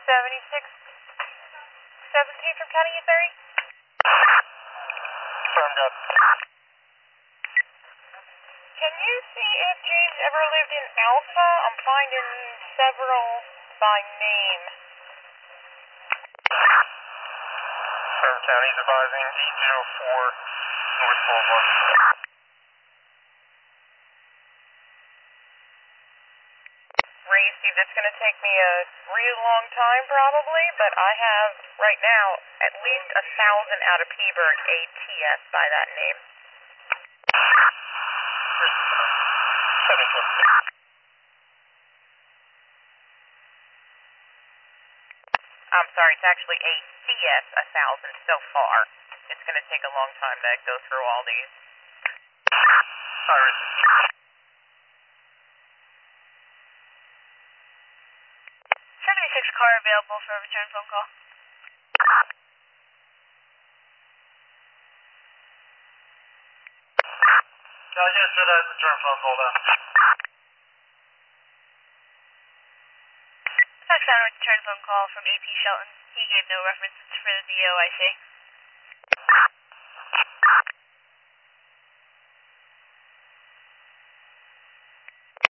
76 17 from County U30. Confirmed up. Can you see if James ever lived in Alpha? I'm finding several by name. Confirmed County's advising 804 North Boulevard. Ray, Steve, that's going to take me a real long time probably, but I have right now at least 1,000 out of Peaburg ATS by that name. 726. I'm sorry, it's actually ACS 1,000 so far. It's going to take a long time to go through all these. Iris. 76 car available for a return phone call. Yeah, should I return phone call then? I found a return phone call from AP Shelton. He gave no reference for the DOIC.